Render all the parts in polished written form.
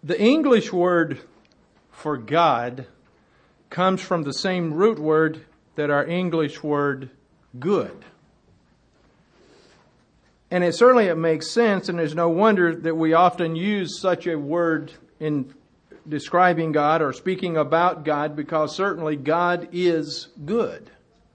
The English word for God comes from the same root word that our English word good. And it makes sense, and there's no wonder that we often use such a word in describing God or speaking about God, because certainly God is good.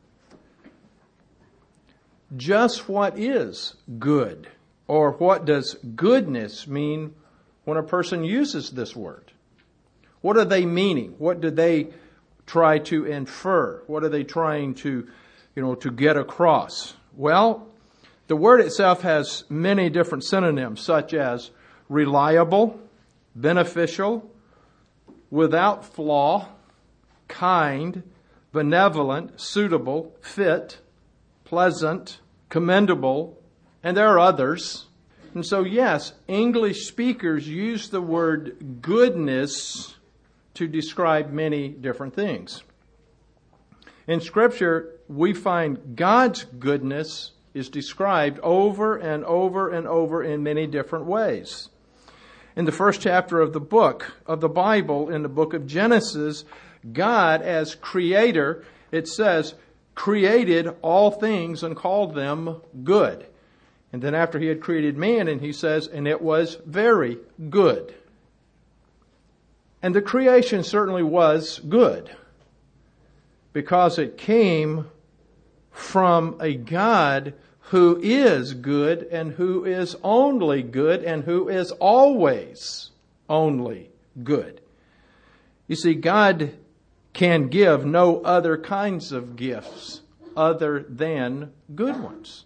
Just what is good? Or what does goodness mean when a person uses this word? What are they meaning? What do they try to infer? What are they trying to get across? Well, the word itself has many different synonyms, such as reliable, beneficial, without flaw, kind, benevolent, suitable, fit, pleasant, commendable, and there are others. And so, yes, English speakers use the word goodness to describe many different things. In Scripture, we find God's goodness is described over and over and over in many different ways. In the first chapter of the book of the Bible, in the book of Genesis, God as creator, it says, created all things and called them good. And then after he had created man, and he says, and it was very good. And the creation certainly was good, because it came from a God who is good and who is only good and who is always only good. You see, God can give no other kinds of gifts other than good ones.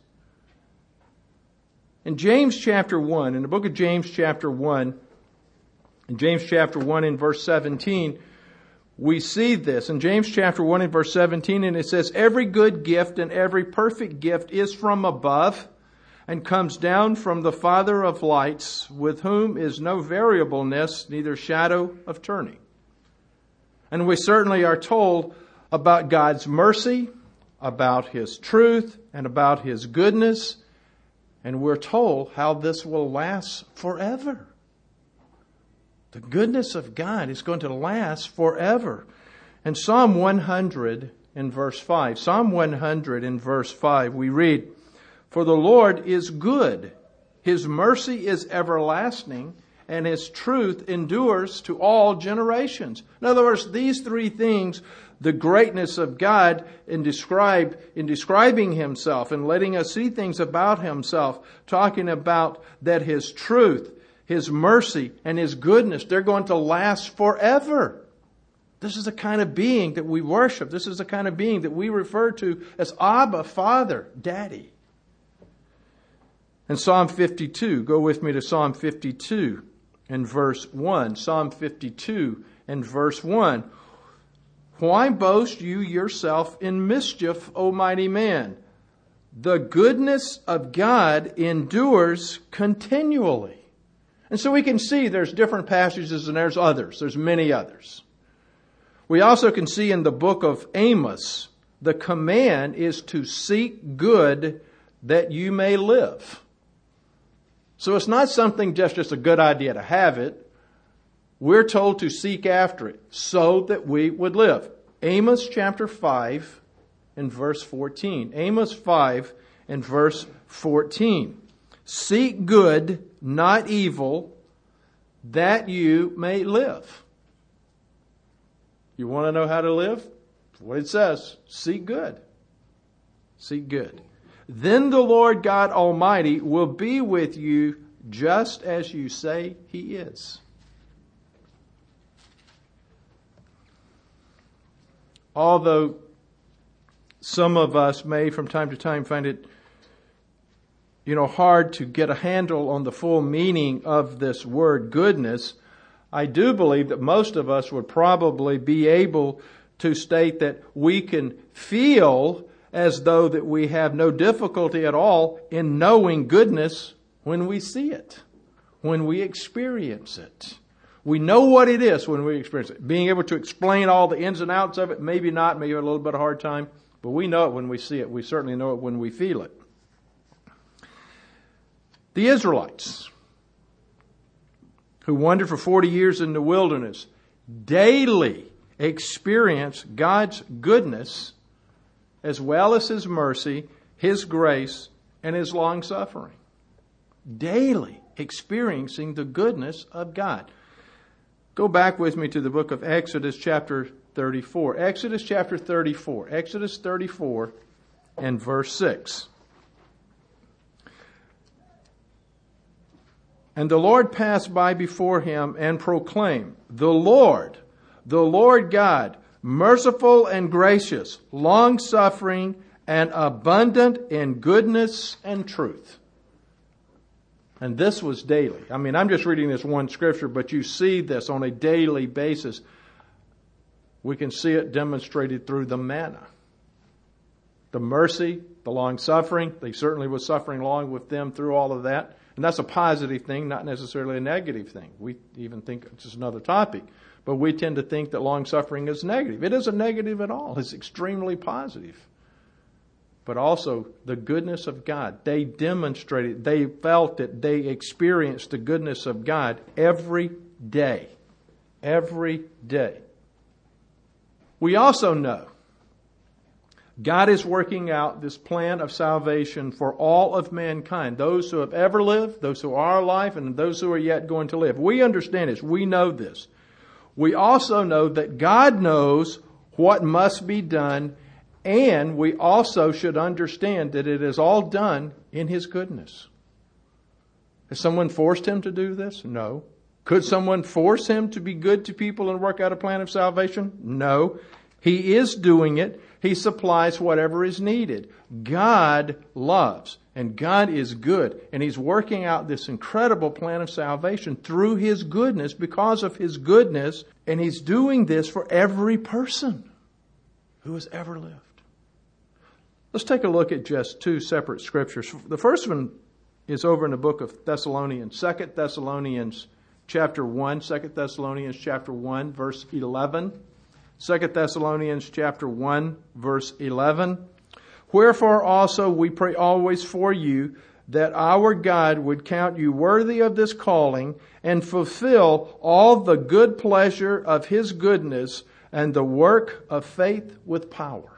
In James chapter 1, in the book of James chapter 1, in James chapter 1 in verse 17, we see this. In James chapter 1 in verse 17, and it says, every good gift and every perfect gift is from above and comes down from the Father of lights, with whom is no variableness, neither shadow of turning. And we certainly are told about God's mercy, about His truth, and about His goodness. And we're told how this will last forever. The goodness of God is going to last forever. And Psalm 100 in verse 5, Psalm 100 in verse 5, we read, for the Lord is good, His mercy is everlasting, and His truth endures to all generations. In other words, these three things, the greatness of God in describing Himself and letting us see things about Himself, talking about that His truth, His mercy, and His goodness, they're going to last forever. This is the kind of being that we worship. This is the kind of being that we refer to as Abba, Father, Daddy. And Psalm 52, go with me to Psalm 52 and verse 1. Psalm 52 and verse 1. Why boast you yourself in mischief, O mighty man? The goodness of God endures continually. And so we can see there's different passages and there's others. There's many others. We also can see in the book of Amos, the command is to seek good that you may live. So it's not something just a good idea to have it. We're told to seek after it so that we would live. Amos chapter 5 and verse 14. Amos 5 and verse 14. Seek good, not evil, that you may live. You want to know how to live? That's what it says. Seek good. Seek good. Then the Lord God Almighty will be with you just as you say He is. Although some of us may from time to time find it hard to get a handle on the full meaning of this word goodness, I do believe that most of us would probably be able to state that we can feel as though that we have no difficulty at all in knowing goodness when we see it, when we experience it. We know what it is when we experience it. Being able to explain all the ins and outs of it, maybe not, maybe a little bit of a hard time, but we know it when we see it. We certainly know it when we feel it. The Israelites, who wandered for 40 years in the wilderness, daily experience God's goodness as well as His mercy, His grace, and His long-suffering. Daily experiencing the goodness of God. Go back with me to the book of Exodus chapter 34. Exodus chapter 34. Exodus 34 and verse 6. And the Lord passed by before him and proclaimed, the Lord God, merciful and gracious, long-suffering and abundant in goodness and truth. And this was daily. I mean, I'm just reading this one scripture, but you see this on a daily basis. We can see it demonstrated through the manna. The mercy, the long-suffering. They certainly was suffering along with them through all of that. And that's a positive thing, not necessarily a negative thing. We even think it's just another topic. But we tend to think that long-suffering is negative. It isn't negative at all. It's extremely positive. But also the goodness of God. They demonstrated, they felt it, they experienced the goodness of God every day. Every day. We also know God is working out this plan of salvation for all of mankind. Those who have ever lived, those who are alive, and those who are yet going to live. We understand this. We know this. We also know that God knows what must be done, and we also should understand that it is all done in His goodness. Has someone forced Him to do this? No. Could someone force Him to be good to people and work out a plan of salvation? No. He is doing it. He supplies whatever is needed. God loves, and God is good, and He's working out this incredible plan of salvation through His goodness, because of His goodness, and He's doing this for every person who has ever lived. Let's take a look at just two separate scriptures. The first one is over in the book of Thessalonians, 2 Thessalonians chapter 1, 2 Thessalonians chapter 1, verse 11. 2 Thessalonians chapter 1, verse 11. Wherefore also we pray always for you, that our God would count you worthy of this calling, and fulfill all the good pleasure of His goodness, and the work of faith with power.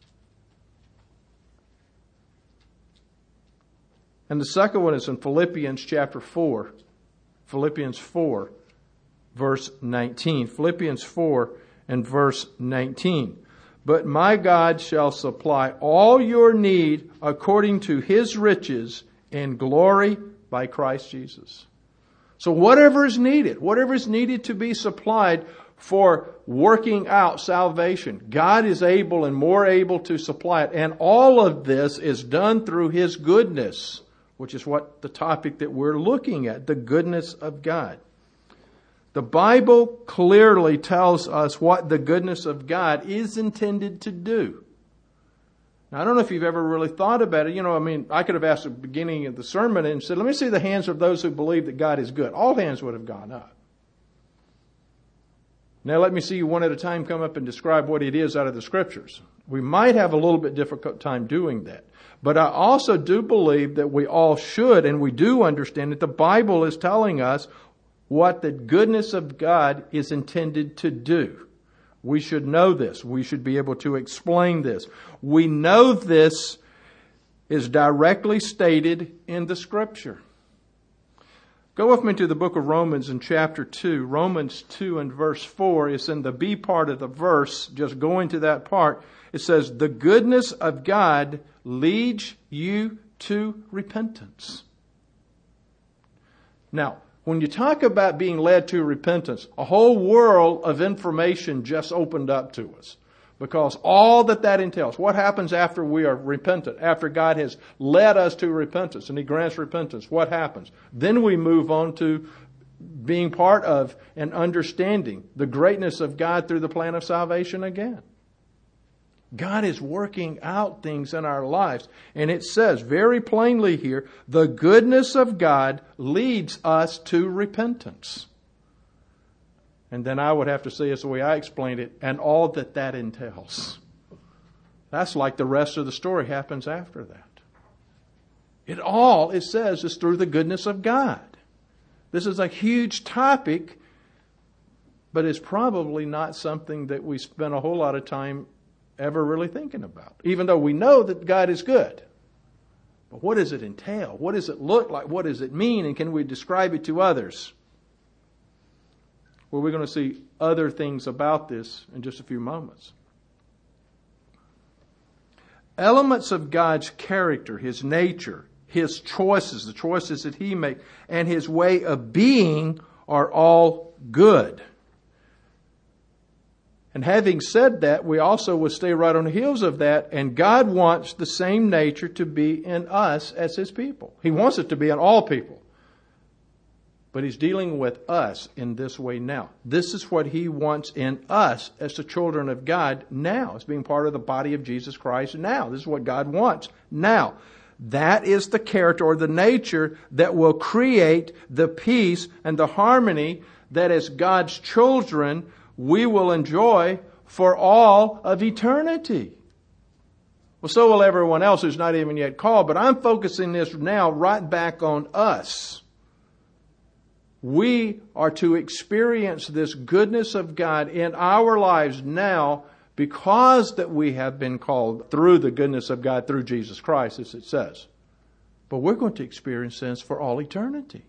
And the second one is in Philippians chapter 4. Philippians 4, verse 19. Philippians 4 and verse 19. But my God shall supply all your need according to His riches in glory by Christ Jesus. So whatever is needed to be supplied for working out salvation, God is able and more able to supply it. And all of this is done through His goodness, which is what the topic that we're looking at, the goodness of God. The Bible clearly tells us what the goodness of God is intended to do. Now, I don't know if you've ever really thought about it. I could have asked at the beginning of the sermon and said, let me see the hands of those who believe that God is good. All hands would have gone up. Now, let me see you one at a time come up and describe what it is out of the Scriptures. We might have a little bit difficult time doing that. But I also do believe that we all should, and we do understand that the Bible is telling us what the goodness of God is intended to do. We should know this. We should be able to explain this. We know this is directly stated in the Scripture. Go with me to the book of Romans in chapter 2. Romans 2 and verse 4 is in the B part of the verse. Just going to that part, it says, the goodness of God leads you to repentance. Now, when you talk about being led to repentance, a whole world of information just opened up to us. Because all that entails, what happens after we are repentant, after God has led us to repentance and He grants repentance, what happens? Then we move on to being part of and understanding the greatness of God through the plan of salvation again. God is working out things in our lives. And it says very plainly here, the goodness of God leads us to repentance. And then I would have to say, it's the way I explained it, and all that entails. That's like the rest of the story happens after that. It says, is through the goodness of God. This is a huge topic, but it's probably not something that we spend a whole lot of time ever really thinking about, even though we know that God is good. But what does it entail? What does it look like? What does it mean? And can we describe it to others? Well, we're going to see other things about this in just a few moments. Elements of God's character, His nature, His choices, the choices that He makes, and His way of being are all good. And having said that, we also will stay right on the heels of that, and God wants the same nature to be in us as His people. He wants it to be in all people. But He's dealing with us in this way now. This is what He wants in us as the children of God now, as being part of the body of Jesus Christ now. This is what God wants now. That is the character or the nature that will create the peace and the harmony that as God's children we will enjoy for all of eternity. Well, so will everyone else who's not even yet called, but I'm focusing this now right back on us. We are to experience this goodness of God in our lives now because that we have been called through the goodness of God through Jesus Christ, as it says. But we're going to experience this for all eternity.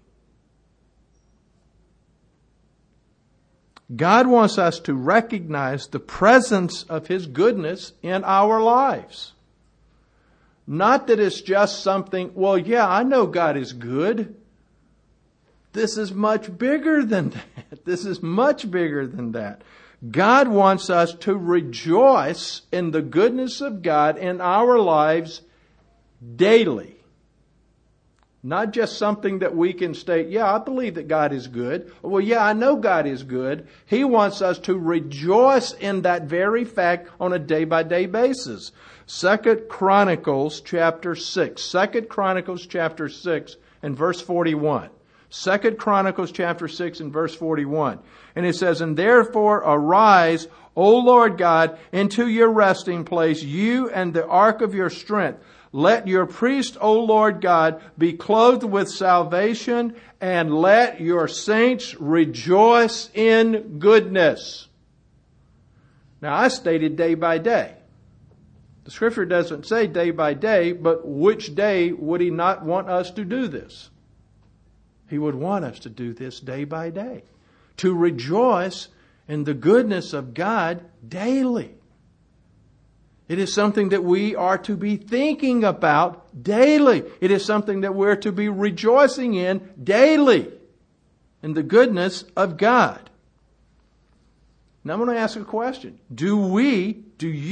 God wants us to recognize the presence of His goodness in our lives. Not that it's just something, well, yeah, I know God is good. This is much bigger than that. This is much bigger than that. God wants us to rejoice in the goodness of God in our lives daily. Not just something that we can state, yeah, I believe that God is good. Well, yeah, I know God is good. He wants us to rejoice in that very fact on a day-by-day basis. 2 Chronicles chapter 6. 2 Chronicles chapter 6 and verse 41. 2 Chronicles chapter 6 and verse 41. And it says, "And therefore arise, O Lord God, into your resting place, you and the ark of your strength. Let your priest, O Lord God, be clothed with salvation, and let your saints rejoice in goodness." Now, I stated day by day. The Scripture doesn't say day by day, but which day would He not want us to do this? He would want us to do this day by day. To rejoice in the goodness of God daily. It is something that we are to be thinking about daily. It is something that we're to be rejoicing in daily. In the goodness of God. Now I'm going to ask a question. Do we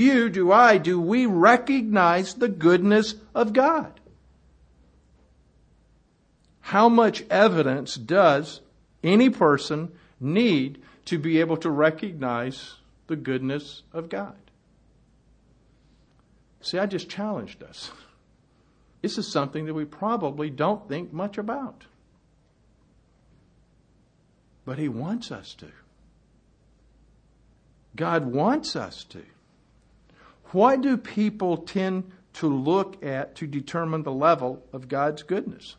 recognize the goodness of God? How much evidence does any person need to be able to recognize the goodness of God? See, I just challenged us. This is something that we probably don't think much about. But He wants us to. God wants us to. What do people tend to look at to determine the level of God's goodness?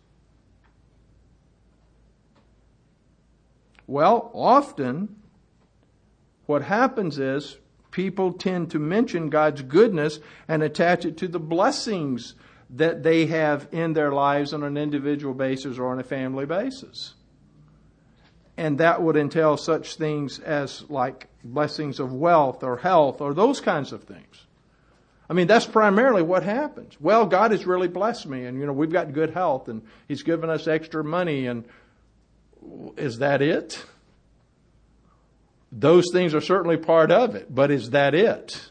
Well, often what happens is people tend to mention God's goodness and attach it to the blessings that they have in their lives on an individual basis or on a family basis. And that would entail such things as like blessings of wealth or health or those kinds of things. I mean, that's primarily what happens. Well, God has really blessed me and, we've got good health and He's given us extra money and is that it? Those things are certainly part of it, but is that it?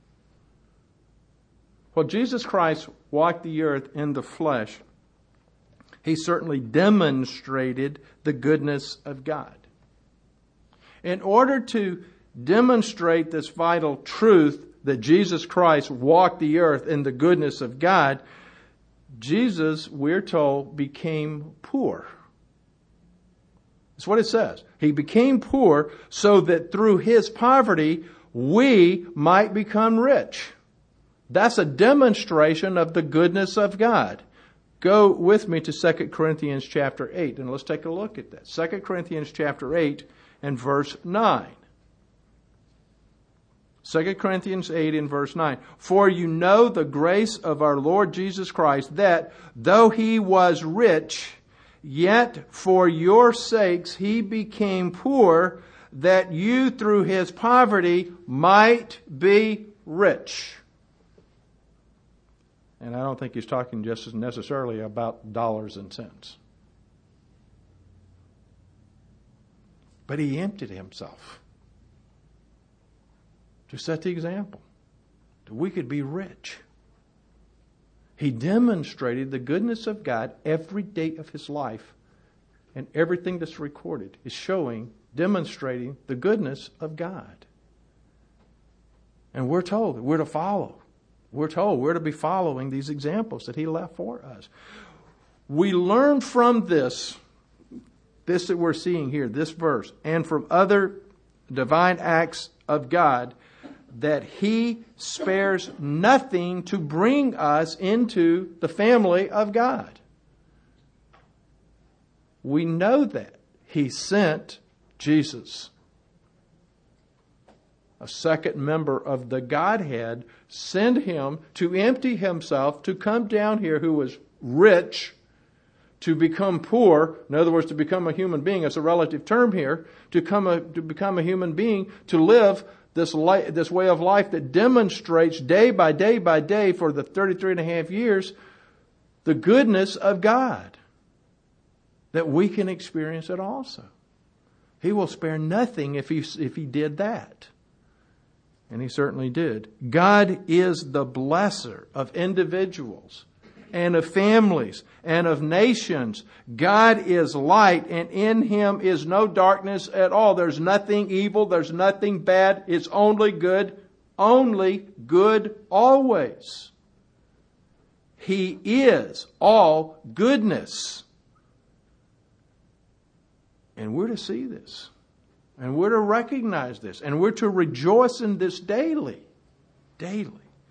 Well, Jesus Christ walked the earth in the flesh. He certainly demonstrated the goodness of God. In order to demonstrate this vital truth that Jesus Christ walked the earth in the goodness of God, Jesus, we're told, became poor. That's what it says. He became poor so that through His poverty we might become rich. That's a demonstration of the goodness of God. Go with me to 2 Corinthians chapter 8, and let's take a look at that. 2 Corinthians chapter 8 and verse 9. 2 Corinthians 8 and verse 9. For you know the grace of our Lord Jesus Christ, that though he was rich, yet for your sakes he became poor, that you through his poverty might be rich. And I don't think he's talking just as necessarily about dollars and cents. But he emptied himself to set the example that we could be rich. He demonstrated the goodness of God every day of his life, and everything that's recorded is demonstrating the goodness of God. And we're told that we're to follow. We're told we're to be following these examples that he left for us. We learn from this that we're seeing here, this verse, and from other divine acts of God, that he spares nothing to bring us into the family of God. We know that he sent Jesus, a second member of the Godhead, send him to empty himself, to come down here who was rich, to become poor. In other words, to become a human being. It's a relative term here. To become a human being, to live this way of life that demonstrates day by day by day for the 33 and a half years the goodness of God, that we can experience it also. He will spare nothing if he did that. And he certainly did. God is the blesser of individuals and of families and of nations. God is light, and in him is no darkness at all. There's nothing evil. There's nothing bad. It's only good always. He is all goodness. And we're to see this. And we're to recognize this. And we're to rejoice in this daily. Daily.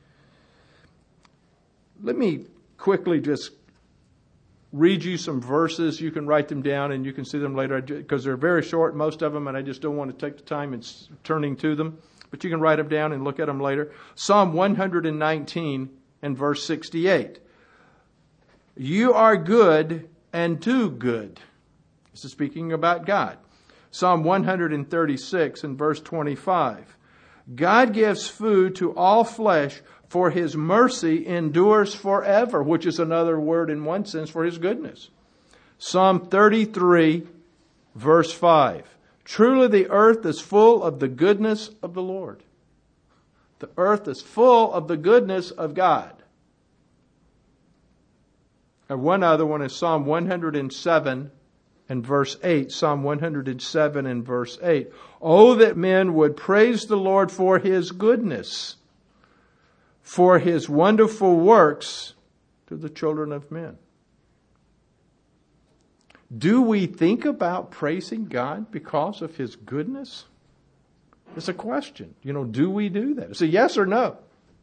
Let me quickly just read you some verses. You can write them down and you can see them later because they're very short, most of them, and I just don't want to take the time in turning to them. But you can write them down and look at them later. Psalm 119 and verse 68. You are good and do good. This is speaking about God. Psalm 136 and verse 25. God gives food to all flesh, for his mercy endures forever, which is another word in one sense for his goodness. Psalm 33 verse 5. Truly the earth is full of the goodness of the Lord. The earth is full of the goodness of God. And one other one is Psalm 107 and verse 8. Psalm 107 and verse 8. Oh, that men would praise the Lord for his goodness, for his wonderful works to the children of men. Do we think about praising God because of his goodness? It's a question. Do we do that? It's a yes or no.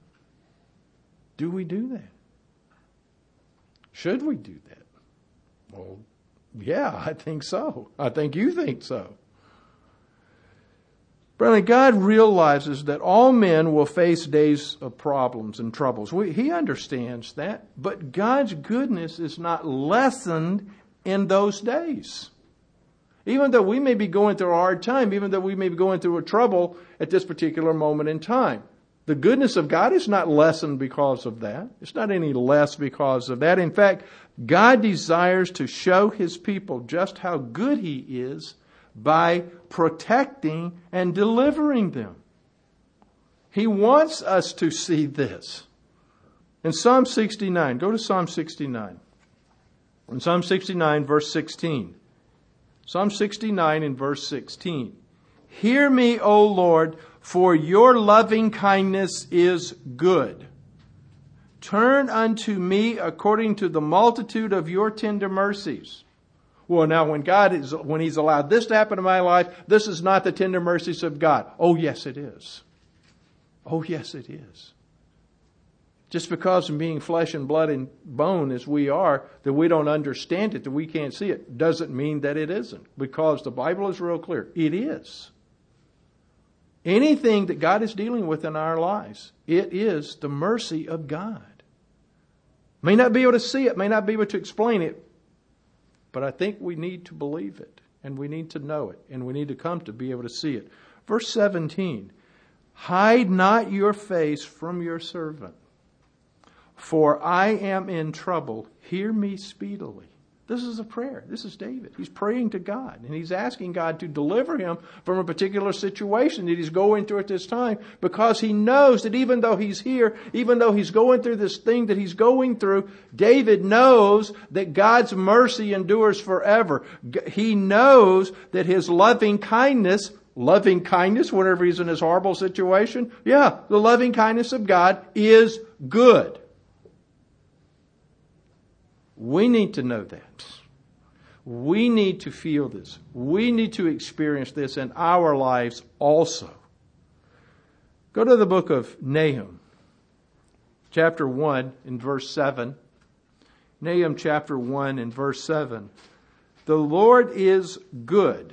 Do we do that? Should we do that? Well, yeah, I think so. I think you think so. Brethren, God realizes that all men will face days of problems and troubles. He understands that, but God's goodness is not lessened in those days. Even though we may be going through a hard time, even though we may be going through a trouble at this particular moment in time, the goodness of God is not lessened because of that. It's not any less because of that. In fact, God desires to show his people just how good he is by protecting and delivering them. He wants us to see this. In Psalm 69, go to Psalm 69. In Psalm 69, verse 16. Psalm 69 and verse 16. Hear me, O Lord, for your loving kindness is good. Turn unto me according to the multitude of your tender mercies. Well, now when he's allowed this to happen in my life, this is not the tender mercies of God. Oh, yes, it is. Oh, yes, it is. Just because of being flesh and blood and bone as we are, that we don't understand it, that we can't see it, doesn't mean that it isn't. Because the Bible is real clear. It is. Anything that God is dealing with in our lives, it is the mercy of God. May not be able to see it, may not be able to explain it, but I think we need to believe it, and we need to know it, and we need to come to be able to see it. Verse 17, hide not your face from your servant, for I am in trouble. Hear me speedily. This is a prayer. This is David. He's praying to God, and he's asking God to deliver him from a particular situation that he's going through at this time, because he knows that even though he's here, even though he's going through this thing that he's going through, David knows that God's mercy endures forever. He knows that his loving kindness whenever he's in this horrible situation, the loving kindness of God is good. We need to know that. We need to feel this. We need to experience this in our lives also. Go to the book of Nahum, chapter 1 and verse 7. Nahum chapter 1 and verse 7. The Lord is good,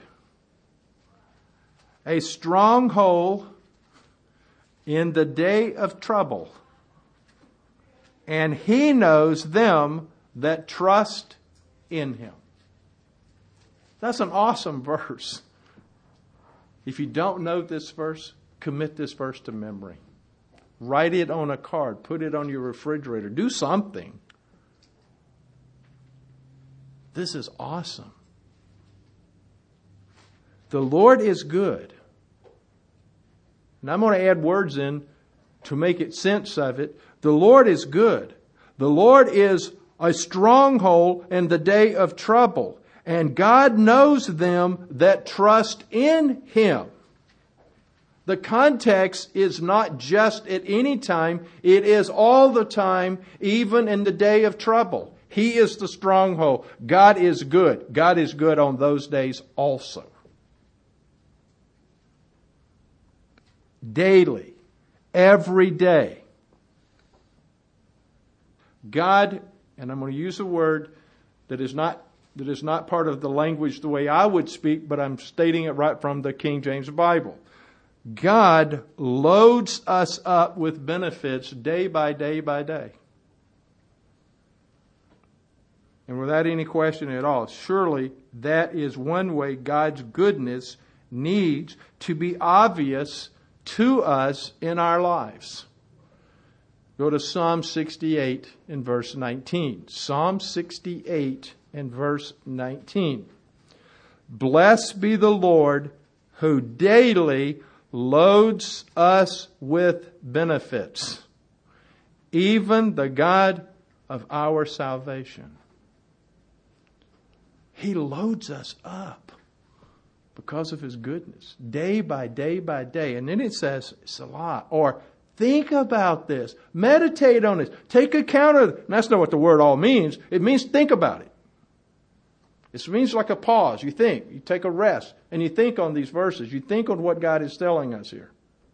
a stronghold in the day of trouble, and He knows them that trust in Him. That's an awesome verse. If you don't know this verse, commit this verse to memory. Write it on a card. Put it on your refrigerator. Do something. This is awesome. The Lord is good. And I'm going to add words in to make it sense of it. The Lord is good. The Lord is a stronghold in the day of trouble. And God knows them that trust in Him. The context is not just at any time. It is all the time, even in the day of trouble. He is the stronghold. God is good. God is good on those days also. Daily. Every day. God, and I'm going to use a word that is not part of the language the way I would speak, but I'm stating it right from the King James Bible. God loads us up with benefits day by day by day. And without any question at all, surely that is one way God's goodness needs to be obvious to us in our lives. Go to Psalm 68 and verse 19. Psalm 68 and verse 19. Blessed be the Lord who daily loads us with benefits, even the God of our salvation. He loads us up because of His goodness, day by day by day. And then it says, Salah, or think about this. Meditate on this. Take account of it. And that's not what the word all means. It means think about it. It means like a pause. You think. You take a rest. And you think on these verses. You think on what God is telling us here.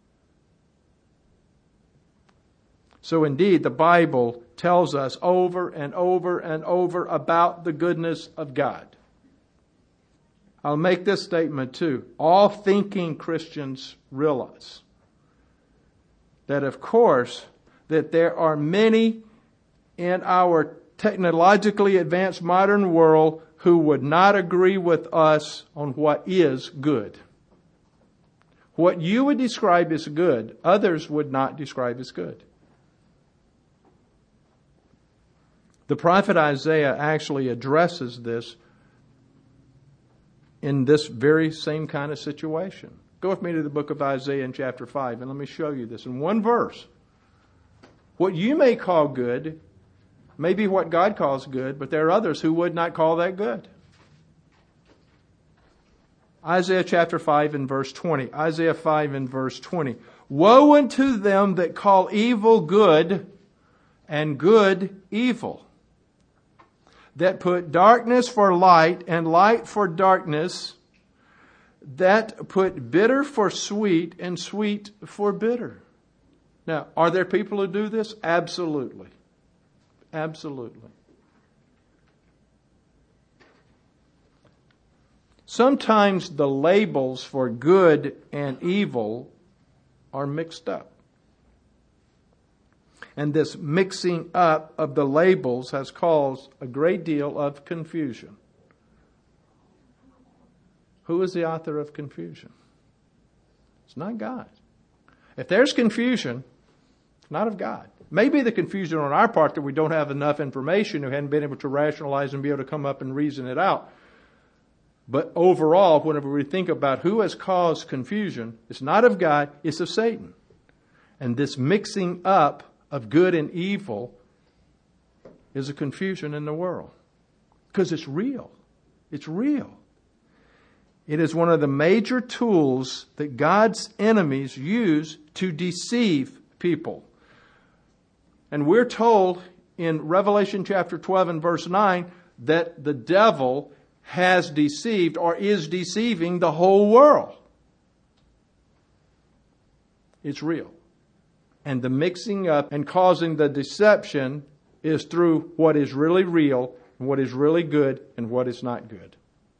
So indeed, the Bible tells us over and over and over about the goodness of God. I'll make this statement too. All thinking Christians realize that, of course, that there are many in our technologically advanced modern world who would not agree with us on what is good. What you would describe as good, others would not describe as good. The prophet Isaiah actually addresses this in this very same kind of situation. Go with me to the book of Isaiah in chapter 5, and let me show you this in one verse. What you may call good may be what God calls good, but there are others who would not call that good. Isaiah chapter 5 and verse 20. Isaiah 5 and verse 20. Woe unto them that call evil good and good evil, that put darkness for light and light for darkness, that put bitter for sweet and sweet for bitter. Now, are there people who do this? Absolutely. Absolutely. Sometimes the labels for good and evil are mixed up. And this mixing up of the labels has caused a great deal of confusion. Who is the author of confusion? It's not God. If there's confusion, it's not of God. Maybe the confusion on our part that we don't have enough information, or hadn't been able to rationalize and be able to come up and reason it out. But overall, whenever we think about who has caused confusion, it's not of God, it's of Satan. And this mixing up of good and evil is a confusion in the world. Because it's real. It's real. It is one of the major tools that God's enemies use to deceive people. And we're told in Revelation chapter 12 and verse 9 that the devil has deceived or is deceiving the whole world. It's real. And the mixing up and causing the deception is through what is really real, and what is really good, and what is not good.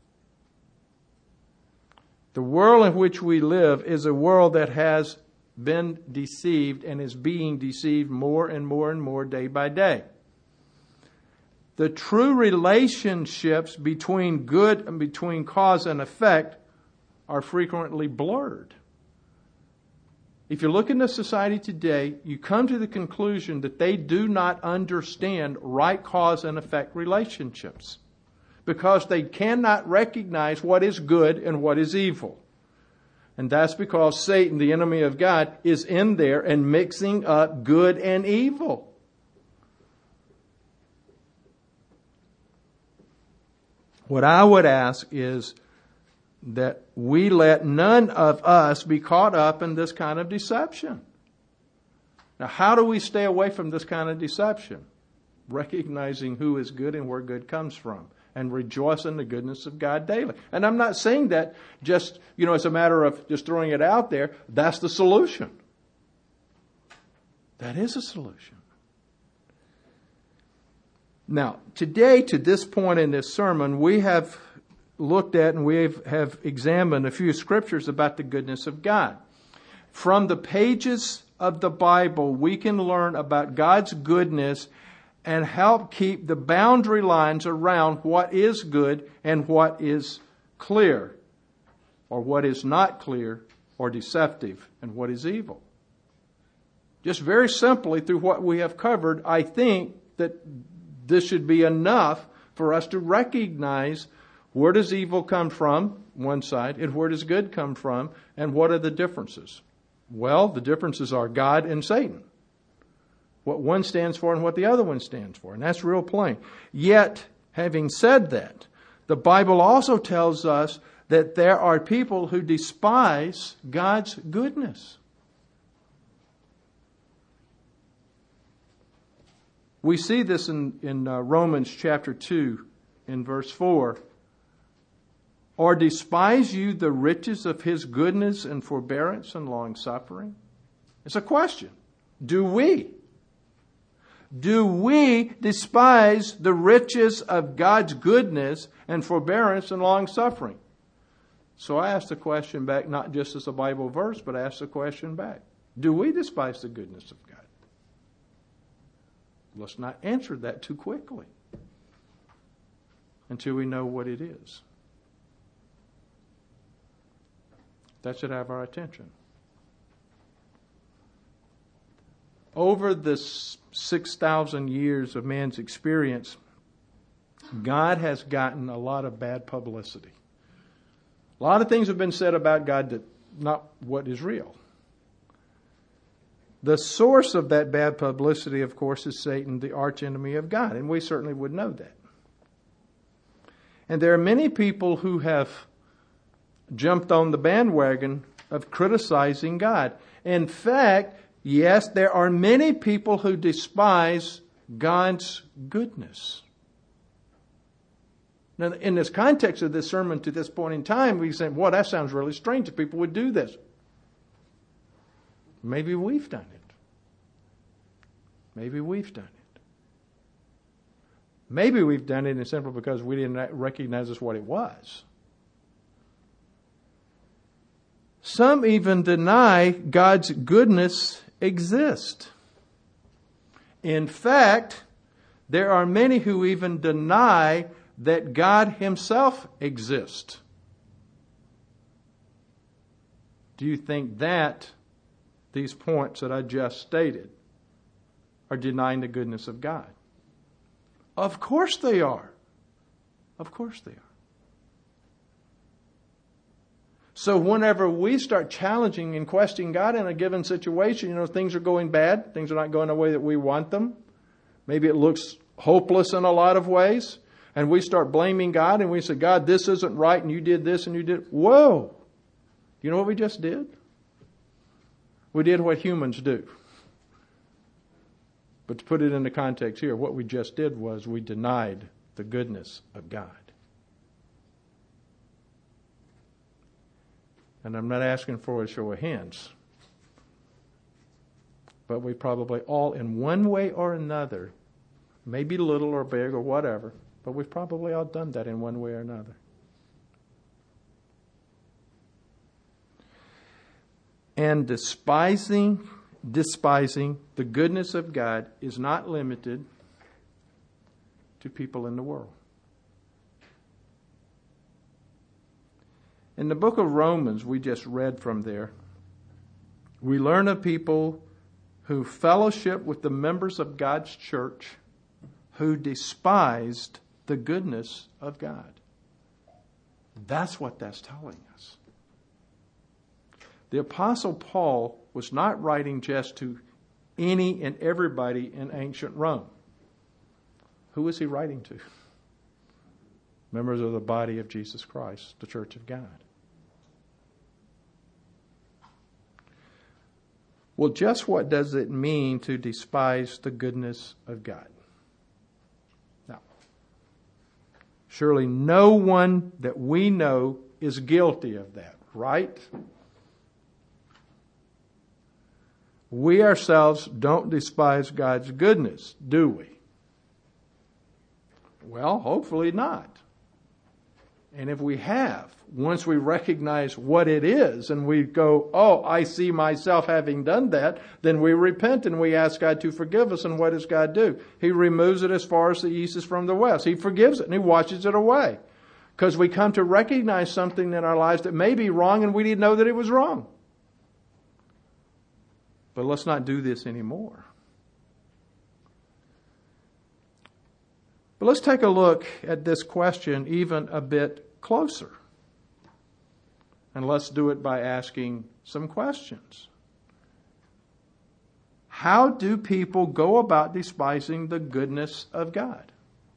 The world in which we live is a world that has been deceived and is being deceived more and more and more day by day. The true relationships between good and between cause and effect are frequently blurred. If you look into society today, you come to the conclusion that they do not understand right cause and effect relationships because they cannot recognize what is good and what is evil. And that's because Satan, the enemy of God, is in there and mixing up good and evil. What I would ask is that we let none of us be caught up in this kind of deception. Now, how do we stay away from this kind of deception? Recognizing who is good and where good comes from, and rejoice in the goodness of God daily. And I'm not saying that just, as a matter of just throwing it out there. That's the solution. That is a solution. Now, today, to this point in this sermon, we have looked at and we have examined a few scriptures about the goodness of God. From the pages of the Bible, we can learn about God's goodness and help keep the boundary lines around what is good and what is clear, or what is not clear or deceptive, and what is evil. Just very simply through what we have covered, I think that this should be enough for us to recognize where does evil come from, one side, and where does good come from, and what are the differences? Well, the differences are God and Satan. What one stands for and what the other one stands for. And that's real plain. Yet, having said that, the Bible also tells us that there are people who despise God's goodness. We see this in Romans chapter 2 in verse 4. Or despise you the riches of His goodness and forbearance and long suffering? It's a question. Do we? Do we despise the riches of God's goodness and forbearance and long suffering? So I ask the question back, not just as a Bible verse, but I ask the question back. Do we despise the goodness of God? Let's not answer that too quickly until we know what it is. That should have our attention. Over the 6,000 years of man's experience, God has gotten a lot of bad publicity. A lot of things have been said about God that not what is real. The source of that bad publicity, of course, is Satan, the archenemy of God, and we certainly would know that. And there are many people who have jumped on the bandwagon of criticizing God. In fact, yes, there are many people who despise God's goodness. Now, in this context of this sermon to this point in time, we say, well, that sounds really strange that people would do this. Maybe we've done it. Maybe we've done it. Maybe we've done it simply because we didn't recognize as what it was. Some even deny God's goodness exists. In fact, there are many who even deny that God Himself exists. Do you think that these points that I just stated are denying the goodness of God? Of course they are. Of course they are. So whenever we start challenging and questioning God in a given situation, things are going bad, things are not going the way that we want them. Maybe it looks hopeless in a lot of ways. And we start blaming God and we say, God, this isn't right and you did this and you did. Whoa! You know what we just did? We did what humans do. But to put it into context here, what we just did was we denied the goodness of God. And I'm not asking for a show of hands. But we probably all, in one way or another, maybe little or big or whatever, but we've probably all done that in one way or another. And despising the goodness of God is not limited to people in the world. In the book of Romans, we just read from there, we learn of people who fellowship with the members of God's church who despised the goodness of God. That's what that's telling us. The Apostle Paul was not writing just to any and everybody in ancient Rome. Who was he writing to? Members of the body of Jesus Christ, the Church of God. Well, just what does it mean to despise the goodness of God? Now, surely no one that we know is guilty of that, right? We ourselves don't despise God's goodness, do we? Well, hopefully not. And if we have, once we recognize what it is and we go, oh, I see myself having done that, then we repent and we ask God to forgive us. And what does God do? He removes it as far as the east is from the west. He forgives it and He washes it away. Because we come to recognize something in our lives that may be wrong and we didn't know that it was wrong. But let's not do this anymore. But let's take a look at this question even a bit closer. And let's do it by asking some questions. How do people go about despising the goodness of God?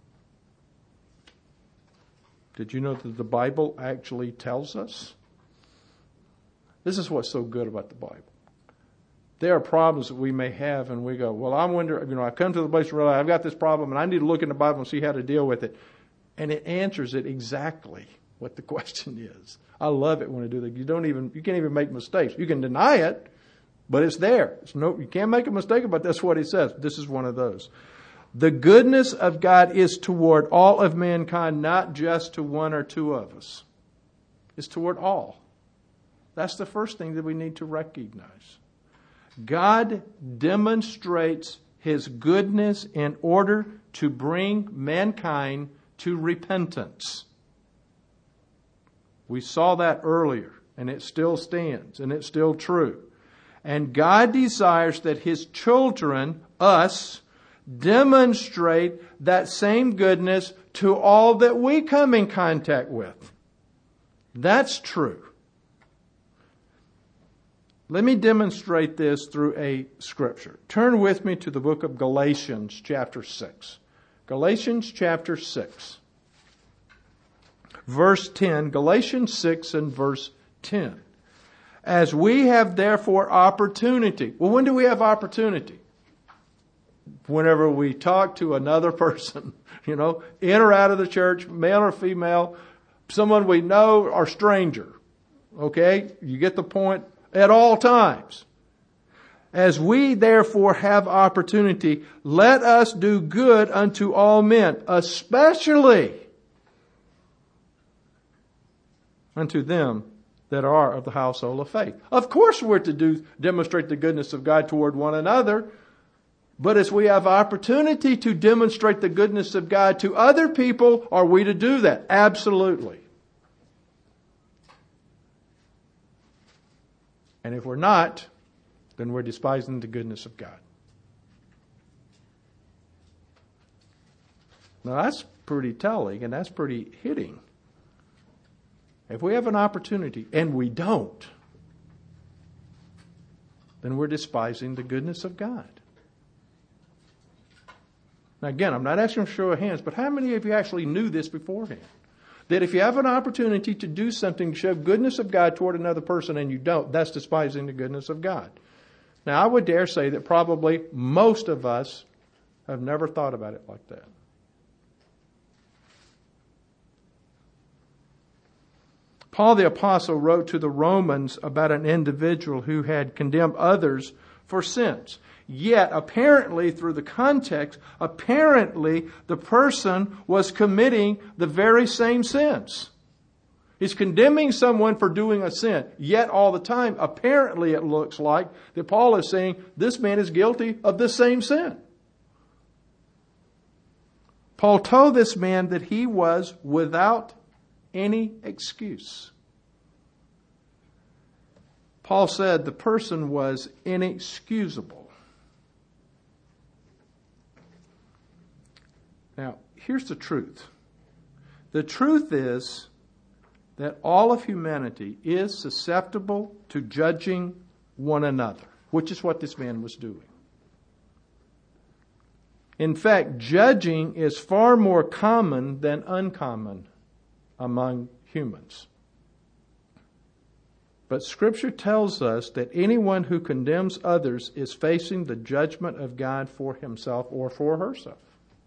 Did you know that the Bible actually tells us? This is what's so good about the Bible. There are problems that we may have and we go, well, I wonder, I come to the place where I've got this problem and I need to look in the Bible and see how to deal with it. And it answers it exactly what the question is. I love it when I do that. You can't even make mistakes. You can deny it, but it's there. You can't make a mistake about that's what He says. This is one of those. The goodness of God is toward all of mankind, not just to one or two of us. It's toward all. That's the first thing that we need to recognize. God demonstrates His goodness in order to bring mankind to repentance. We saw that earlier, and it still stands, and it's still true. And God desires that His children, us, demonstrate that same goodness to all that we come in contact with. That's true. Let me demonstrate this through a scripture. Turn with me to the book of Galatians chapter 6. Galatians chapter 6. Verse 10. Galatians 6 and verse 10. As we have therefore opportunity. Well, when do we have opportunity? Whenever we talk to another person, in or out of the church, male or female, someone we know or stranger. Okay? You get the point? At all times. As we therefore have opportunity, let us do good unto all men, especially unto them that are of the household of faith. Of course we're to demonstrate the goodness of God toward one another. But as we have opportunity to demonstrate the goodness of God to other people, are we to do that? Absolutely. And if we're not, then we're despising the goodness of God. Now that's pretty telling and that's pretty hitting. If we have an opportunity and we don't, then we're despising the goodness of God. Now again, I'm not asking for a show of hands, but how many of you actually knew this beforehand? That if you have an opportunity to do something to show goodness of God toward another person and you don't, that's despising the goodness of God. Now I would dare say that probably most of us have never thought about it like that. Paul the Apostle wrote to the Romans about an individual who had condemned others for sins. Yet, apparently, through the context, apparently the person was committing the very same sins. He's condemning someone for doing a sin. Yet, all the time, apparently it looks like that Paul is saying this man is guilty of the same sin. Paul told this man that he was without any excuse. Paul said the person was inexcusable. Now, here's the truth. The truth is that all of humanity is susceptible to judging one another, which is what this man was doing. In fact, judging is far more common than uncommon among humans. But Scripture tells us that anyone who condemns others is facing the judgment of God for himself or for herself.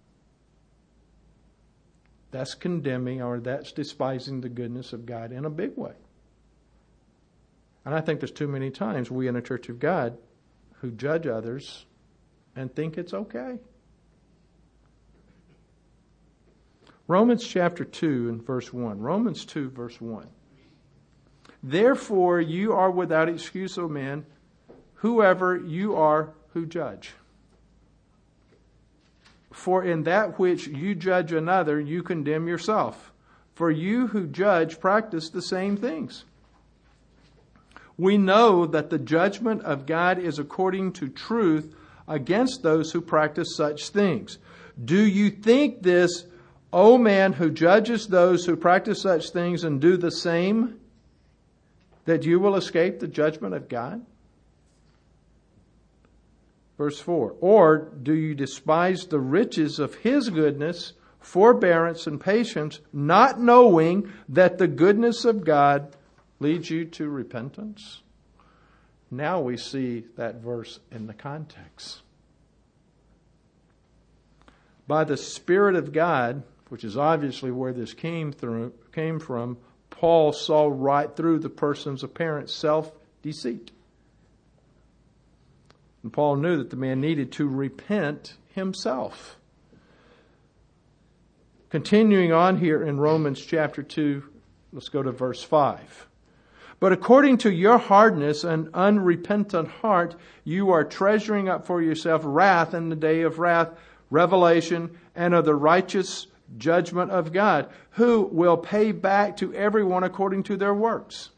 That's condemning or that's despising the goodness of God in a big way. And I think there's too many times we in the Church of God who judge others and think it's okay. Romans chapter 2 and verse 1. Romans 2 verse 1. Therefore you are without excuse, O men, whoever you are who judge. For in that which you judge another, you condemn yourself. For you who judge practice the same things. We know that the judgment of God is according to truth against those who practice such things. Do you think this, O man who judges those who practice such things and do the same, that you will escape the judgment of God? Verse 4, or do you despise the riches of His goodness, forbearance, and patience, not knowing that the goodness of God leads you to repentance? Now we see that verse in the context. By the Spirit of God, which is obviously where this came from, Paul saw right through the person's apparent self-deceit. And Paul knew that the man needed to repent himself. Continuing on here in Romans chapter 2, let's go to verse 5. But according to your hardness and unrepentant heart, you are treasuring up for yourself wrath in the day of wrath, revelation, and of the righteous judgment of God, who will pay back to everyone according to their works.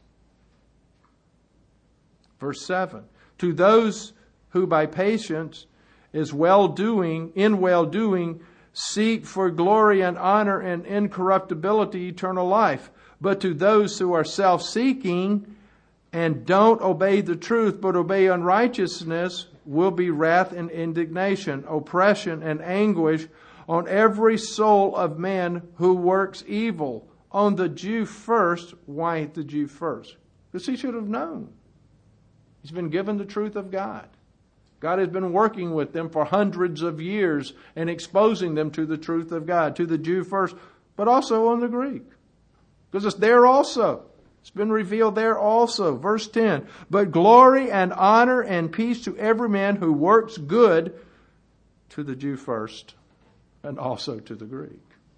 Verse 7. To those who by patience in well-doing seek for glory and honor and incorruptibility, eternal life. But to those who are self-seeking and don't obey the truth but obey unrighteousness will be wrath and indignation, oppression and anguish on every soul of man who works evil. On the Jew first. Why the Jew first? Because he should have known. He's been given the truth of God. God has been working with them for hundreds of years and exposing them to the truth of God. To the Jew first, but also on the Greek. Because it's there also. It's been revealed there also. Verse 10, but glory and honor and peace to every man who works good, to the Jew first, and also to the Greek.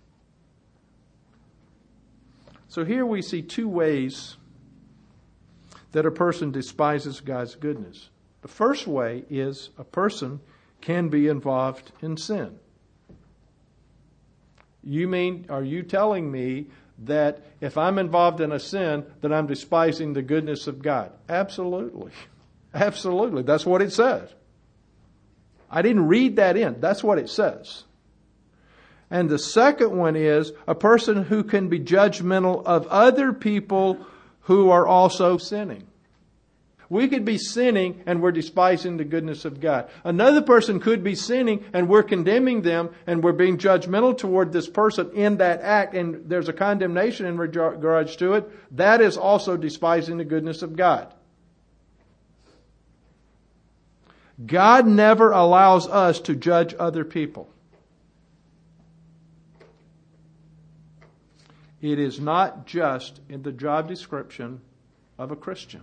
So here we see two ways that a person despises God's goodness. The first way is a person can be involved in sin. Are you telling me that if I'm involved in a sin, that I'm despising the goodness of God? Absolutely. Absolutely. That's what it says. I didn't read that in. That's what it says. And the second one is a person who can be judgmental of other people who are also sinning. We could be sinning and we're despising the goodness of God. Another person could be sinning and we're condemning them and we're being judgmental toward this person in that act, and there's a condemnation in regards to it. That is also despising the goodness of God. God never allows us to judge other people. It is not just in the job description of a Christian.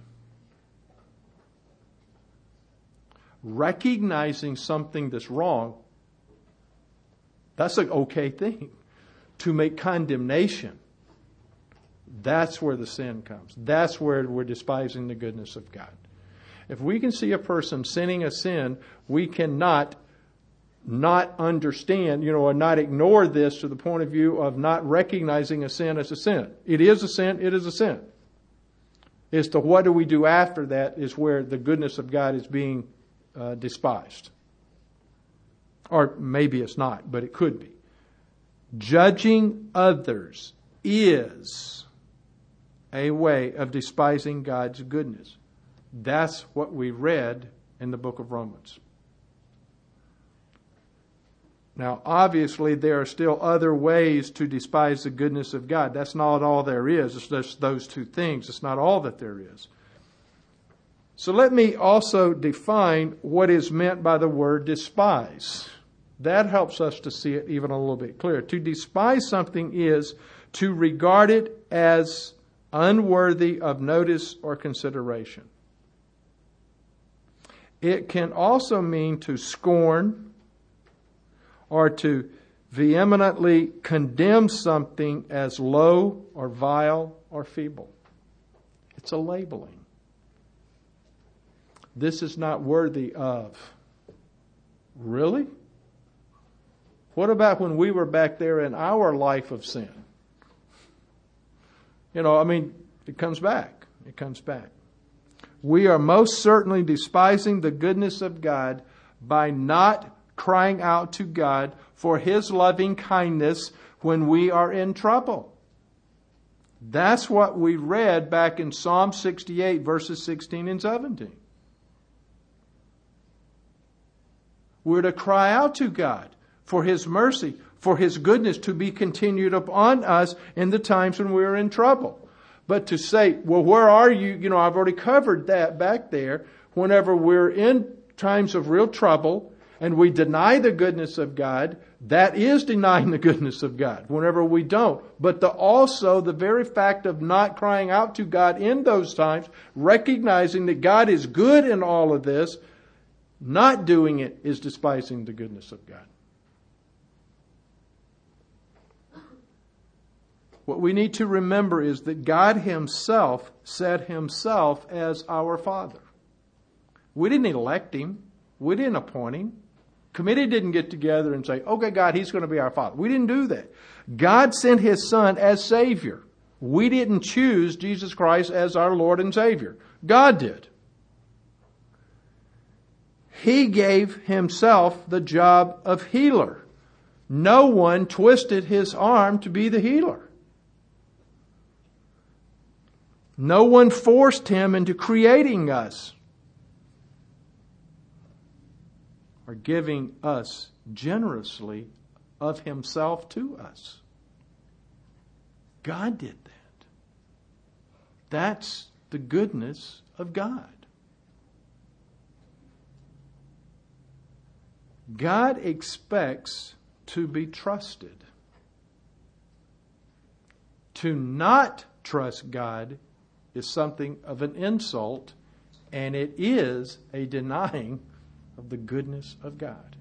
Recognizing something that's wrong, that's an okay thing. To make condemnation, that's where the sin comes. That's where we're despising the goodness of God. If we can see a person sinning a sin, we cannot not understand, or not ignore this to the point of view of not recognizing a sin as a sin. It is a sin, it is a sin. As to what do we do after that is where the goodness of God is being despised. Or maybe it's not, but it could be. Judging others is a way of despising God's goodness. That's what we read in the book of Romans. Now, obviously, there are still other ways to despise the goodness of God. That's not all there is. It's just those two things. It's not all that there is. So let me also define what is meant by the word despise. That helps us to see it even a little bit clearer. To despise something is to regard it as unworthy of notice or consideration. It can also mean to scorn or to vehemently condemn something as low or vile or feeble. It's a labeling. This is not worthy of. Really? What about when we were back there in our life of sin? It comes back. It comes back. We are most certainly despising the goodness of God by not crying out to God for His loving kindness when we are in trouble. That's what we read back in Psalm 68, verses 16 and 17. We're to cry out to God for His mercy, for His goodness to be continued upon us in the times when we're in trouble. But to say, well, where are you? I've already covered that back there. Whenever we're in times of real trouble and we deny the goodness of God, that is denying the goodness of God. Whenever we don't. But also the very fact of not crying out to God in those times, recognizing that God is good in all of this, not doing it is despising the goodness of God. What we need to remember is that God Himself set Himself as our Father. We didn't elect Him. We didn't appoint Him. Committee didn't get together and say, okay, God, He's going to be our Father. We didn't do that. God sent His Son as Savior. We didn't choose Jesus Christ as our Lord and Savior. God did. He gave Himself the job of healer. No one twisted His arm to be the healer. No one forced Him into creating us or giving us generously of Himself to us. God did that. That's the goodness of God. God expects to be trusted. To not trust God is something of an insult, and it is a denying of the goodness of God.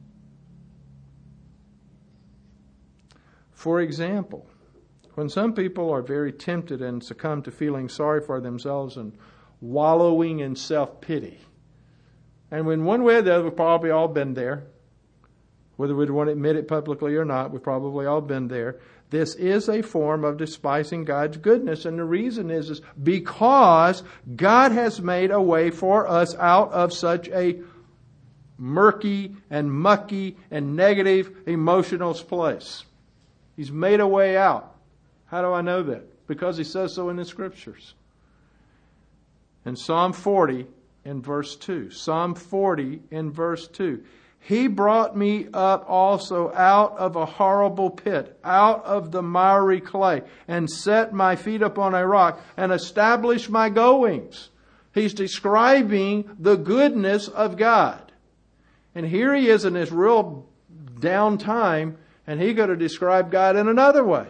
For example, when some people are very tempted and succumb to feeling sorry for themselves and wallowing in self-pity, and in one way or the other, we've probably all been there, whether we want to admit it publicly or not, we've probably all been there. This is a form of despising God's goodness, and the reason is because God has made a way for us out of such a murky and mucky and negative emotional place. He's made a way out. How do I know that? Because He says so in the Scriptures. In Psalm 40 in verse 2. Psalm 40 in verse 2. He brought me up also out of a horrible pit, out of the miry clay, and set my feet upon a rock, and established my goings. He's describing the goodness of God. And here he is in this real down time, and he's going to describe God in another way.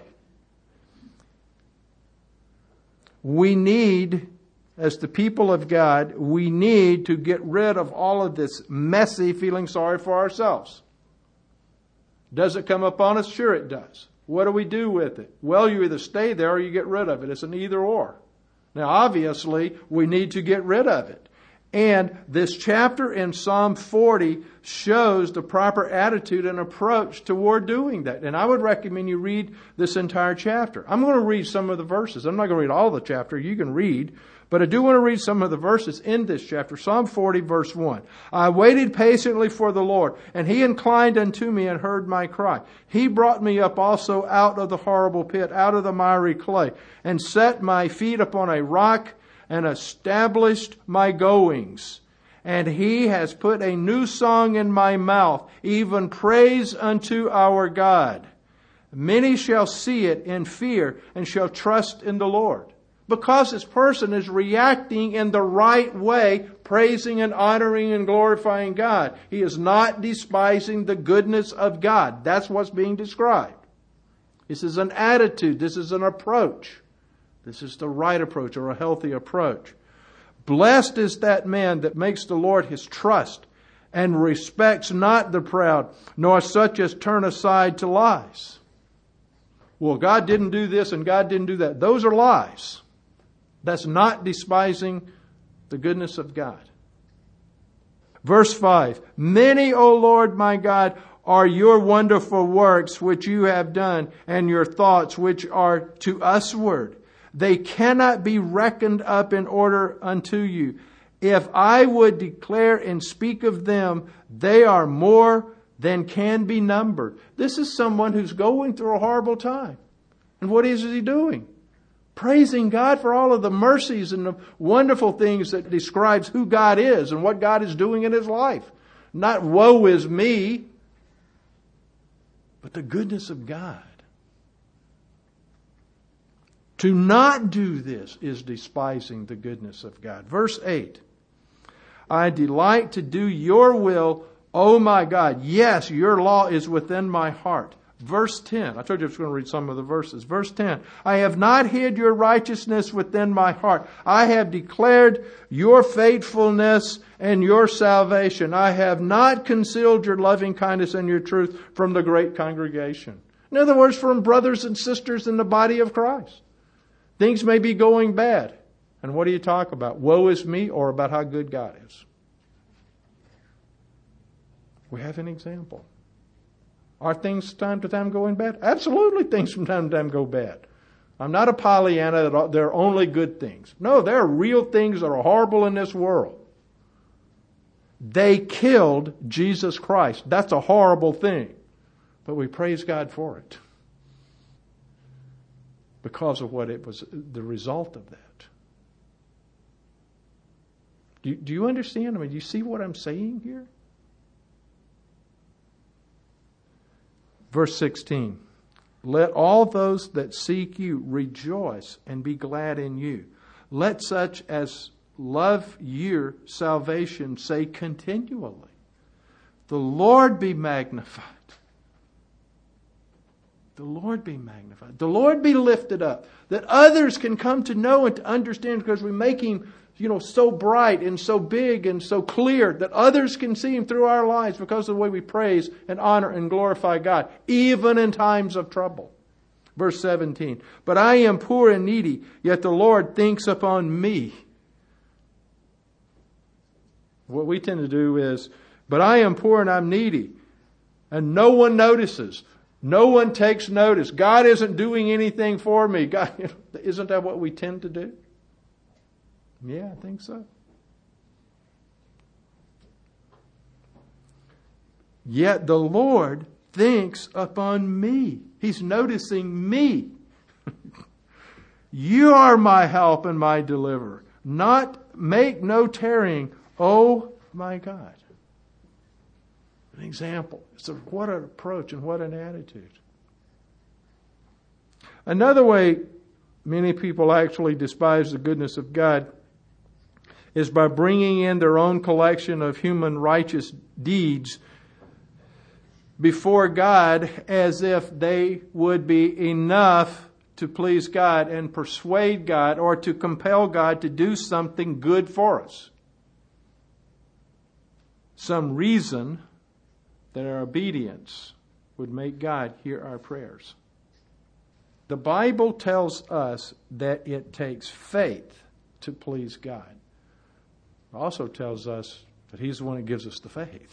We need, as the people of God, we need to get rid of all of this messy feeling sorry for ourselves. Does it come upon us? Sure it does. What do we do with it? Well, you either stay there or you get rid of it. It's an either or. Now, obviously, we need to get rid of it. And this chapter in Psalm 40 shows the proper attitude and approach toward doing that. And I would recommend you read this entire chapter. I'm going to read some of the verses. I'm not going to read all the chapter. You can read. But I do want to read some of the verses in this chapter. Psalm 40, verse 1. I waited patiently for the Lord, and He inclined unto me and heard my cry. He brought me up also out of the horrible pit, out of the miry clay, and set my feet upon a rock, and established my goings. And He has put a new song in my mouth, even praise unto our God. Many shall see it in fear, and shall trust in the Lord. Because this person is reacting in the right way, praising and honoring and glorifying God. He is not despising the goodness of God. That's what's being described. This is an attitude. This is an approach. This is the right approach, or a healthy approach. Blessed is that man that makes the Lord his trust, and respects not the proud, nor such as turn aside to lies. Well, God didn't do this and God didn't do that. Those are lies. That's not despising the goodness of God. Verse 5. Many, O Lord my God, are your wonderful works which you have done, and your thoughts which are to usward. They cannot be reckoned up in order unto you. If I would declare and speak of them, they are more than can be numbered. This is someone who's going through a horrible time. And what is he doing? Praising God for all of the mercies and the wonderful things that describes who God is and what God is doing in his life. Not woe is me, but the goodness of God. To not do this is despising the goodness of God. Verse 8. I delight to do your will, O my God. Yes, your law is within my heart. Verse 10. I told you I was going to read some of the verses. Verse 10. I have not hid your righteousness within my heart. I have declared your faithfulness and your salvation. I have not concealed your loving kindness and your truth from the great congregation. In other words, from brothers and sisters in the body of Christ. Things may be going bad. And what do you talk about? Woe is me, or about how good God is? We have an example. Are things time to time going bad? Absolutely, things from time to time go bad. I'm not a Pollyanna that there are only good things. No, there are real things that are horrible in this world. They killed Jesus Christ. That's a horrible thing. But we praise God for it. Because of what it was, the result of that. Do you understand? I mean, do you see what I'm saying here? Verse 16. Let all those that seek you rejoice and be glad in you. Let such as love your salvation say continually, the Lord be magnified. The Lord be magnified. The Lord be lifted up. That others can come to know and to understand, because we make Him, so bright and so big and so clear that others can see Him through our lives because of the way we praise and honor and glorify God, even in times of trouble. Verse 17, but I am poor and needy, yet the Lord thinks upon me. What we tend to do is, but I am poor and I'm needy, and no one notices. No one takes notice. God isn't doing anything for me. God, isn't that what we tend to do? Yeah, I think so. Yet the Lord thinks upon me. He's noticing me. You are my help and my deliverer. Make no tarrying, oh my God. An example. What an approach and what an attitude. Another way many people actually despise the goodness of God is by bringing in their own collection of human righteous deeds before God as if they would be enough to please God and persuade God or to compel God to do something good for us. Some reason that our obedience would make God hear our prayers. The Bible tells us that it takes faith to please God. It also tells us that He's the one that gives us the faith.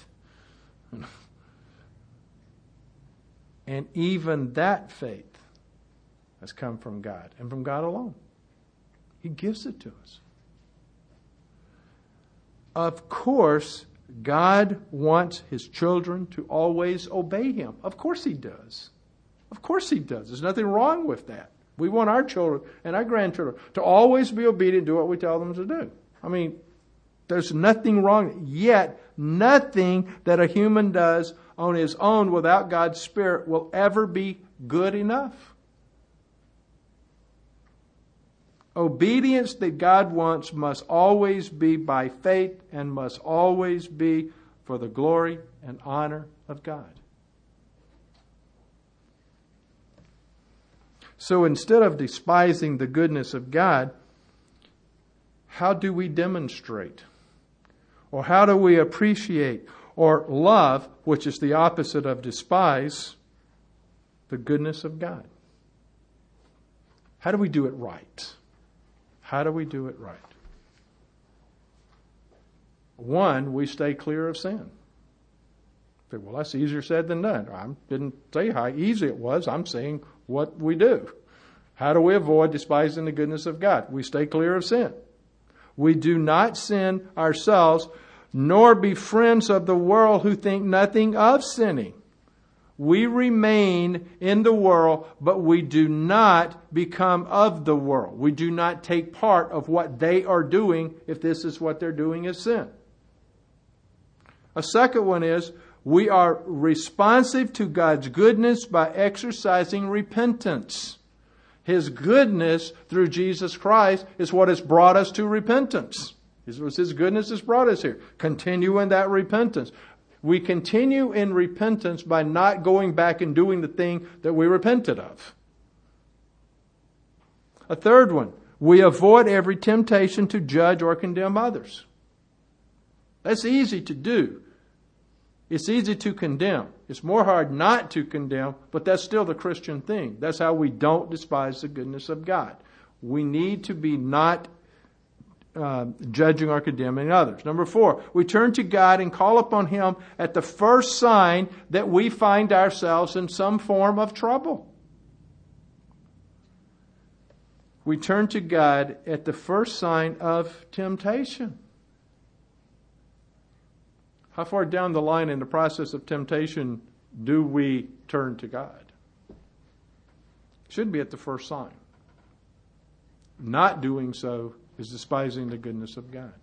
And even that faith has come from God and from God alone. He gives it to us. Of course, God wants His children to always obey Him. Of course He does. Of course He does. There's nothing wrong with that. We want our children and our grandchildren to always be obedient and do what we tell them to do. I mean, there's nothing wrong. Yet, nothing that a human does on his own without God's Spirit will ever be good enough. Obedience that God wants must always be by faith and must always be for the glory and honor of God. So instead of despising the goodness of God, how do we demonstrate? Or how do we appreciate or love, which is the opposite of despise, the goodness of God? How do we do it right? How do we do it right? One, we stay clear of sin. Well, that's easier said than done. I didn't say how easy it was. I'm saying what we do. How do we avoid despising the goodness of God? We stay clear of sin. We do not sin ourselves, nor be friends of the world who think nothing of sinning. We remain in the world, but we do not become of the world. We do not take part of what they are doing if this is what they're doing is sin. A second one is we are responsive to God's goodness by exercising repentance. His goodness through Jesus Christ is what has brought us to repentance. It was His goodness that's brought us here. Continue in that repentance. We continue in repentance by not going back and doing the thing that we repented of. A third one, we avoid every temptation to judge or condemn others. That's easy to do. It's easy to condemn. It's more hard not to condemn, but that's still the Christian thing. That's how we don't despise the goodness of God. We need to be not judging or condemning others. Number 4, we turn to God and call upon Him at the first sign that we find ourselves in some form of trouble. We turn to God at the first sign of temptation. How far down the line in the process of temptation do we turn to God? Should be at the first sign. Not doing so is despising the goodness of God.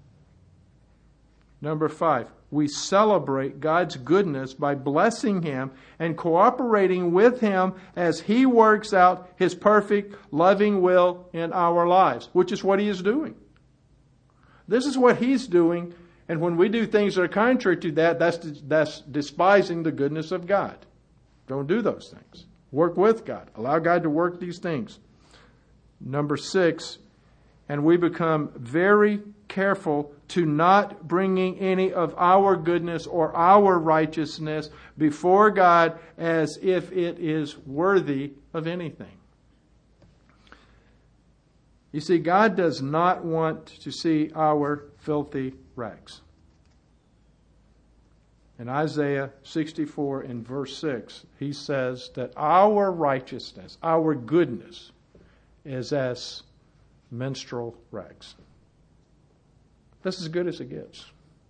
Number 5, we celebrate God's goodness by blessing Him and cooperating with Him as He works out His perfect, loving will in our lives, which is what He is doing. This is what He's doing, and when we do things that are contrary to that, that's despising the goodness of God. Don't do those things. Work with God. Allow God to work these things. Number 6, and we become very careful to not bringing any of our goodness or our righteousness before God as if it is worthy of anything. You see, God does not want to see our filthy rags. In Isaiah 64 in verse 6, he says that our righteousness, our goodness, is as menstrual rags. That's as good as it gets.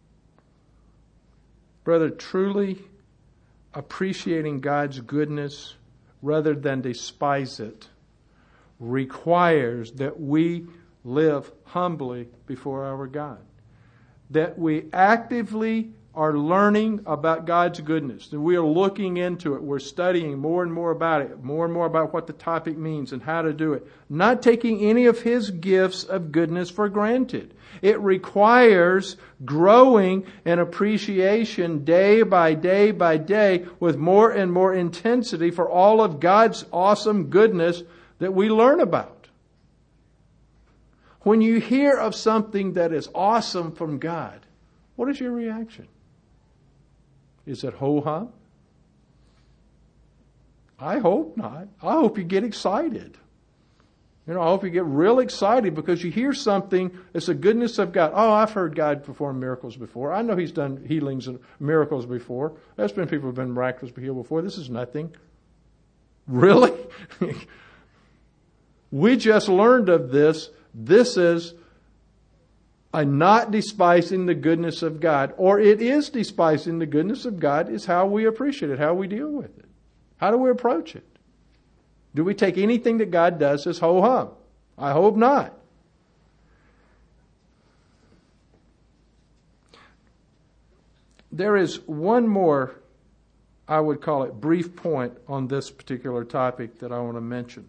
Brother, truly appreciating God's goodness rather than despise it requires that we live humbly before our God. That we actively are learning about God's goodness. That we are looking into it. We're studying more and more about it. More and more about what the topic means and how to do it. Not taking any of His gifts of goodness for granted. It requires growing in appreciation day by day by day with more and more intensity for all of God's awesome goodness that we learn about. When you hear of something that is awesome from God, what is your reaction? Is it ho-hum? I hope not. I hope you get excited. I hope you get real excited because you hear something that's the goodness of God. Oh, I've heard God perform miracles before. I know He's done healings and miracles before. There's been people who have been miraculously healed before. This is nothing. Really? We just learned of this. This is a not despising the goodness of God, or it is despising the goodness of God, is how we appreciate it, how we deal with it. How do we approach it? Do we take anything that God does as ho-hum? I hope not. There is one more, I would call it, brief point on this particular topic that I want to mention.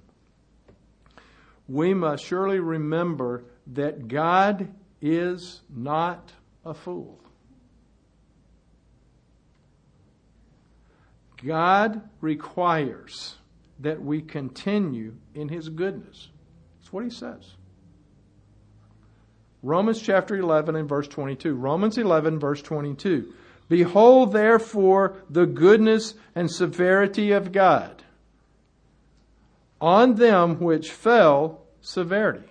We must surely remember that God is not a fool. God requires that we continue in His goodness. That's what He says. Romans chapter 11 and verse 22. Romans 11 verse 22. Behold therefore the goodness and severity of God. On them which fell, severity.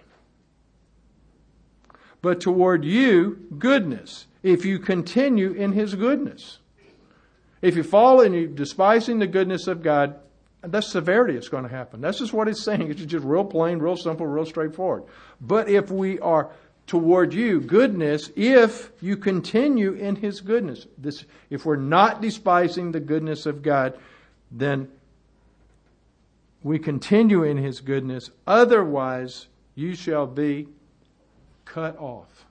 But toward you, goodness, if you continue in His goodness. If you fall and you're despising the goodness of God, that's severity that's going to happen. That's just what it's saying. It's just real plain, real simple, real straightforward. But if we are toward you, goodness, if you continue in His goodness, if we're not despising the goodness of God, then we continue in His goodness. Otherwise, you shall be cut off.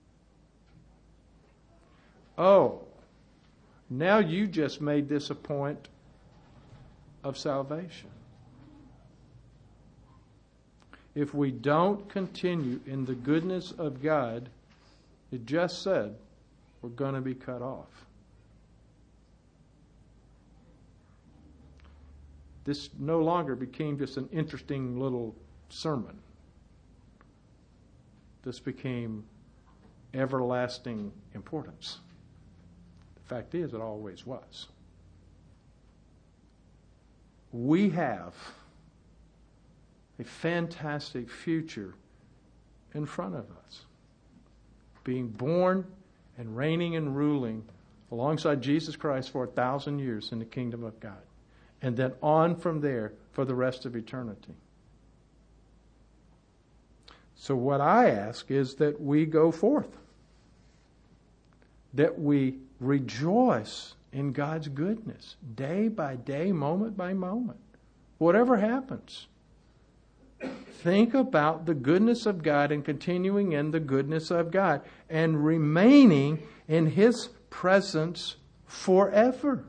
Oh, now you just made this a point of salvation. If we don't continue in the goodness of God, it just said we're going to be cut off. This no longer became just an interesting little sermon. This became everlasting importance. The fact is, it always was. We have a fantastic future in front of us. Being born and reigning and ruling alongside Jesus Christ for 1,000 years in the kingdom of God. And then on from there for the rest of eternity. So what I ask is that we go forth. That we rejoice in God's goodness day by day, moment by moment. Whatever happens. Think about the goodness of God and continuing in the goodness of God and remaining in His presence forever.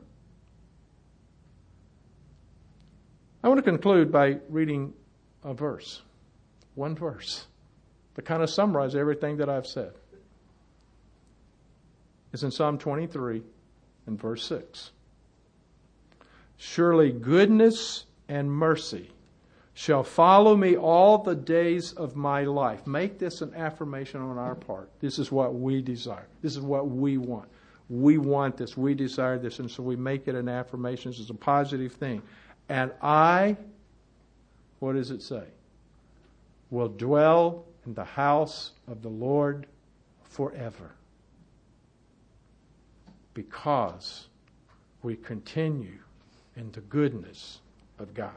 I want to conclude by reading a verse. One verse. To kind of summarize everything that I've said. It's in Psalm 23 and verse 6. Surely goodness and mercy shall follow me all the days of my life. Make this an affirmation on our part. This is what we desire. This is what we want. We want this. We desire this. And so we make it an affirmation. This is a positive thing. And I, what does it say? Will dwell in the house of the Lord forever. Because we continue in the goodness of God.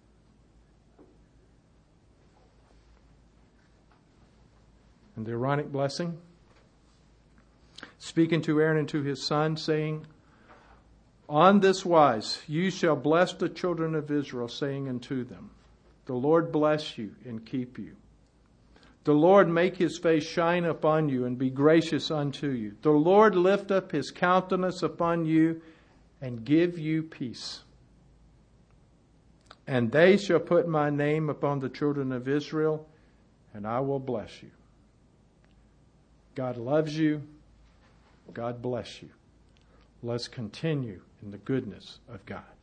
And the Aaronic blessing, speaking to Aaron and to his son, saying, on this wise you shall bless the children of Israel, saying unto them, the Lord bless you and keep you. The Lord make his face shine upon you and be gracious unto you. The Lord lift up his countenance upon you and give you peace. And they shall put my name upon the children of Israel, and I will bless you. God loves you. God bless you. Let's continue in the goodness of God.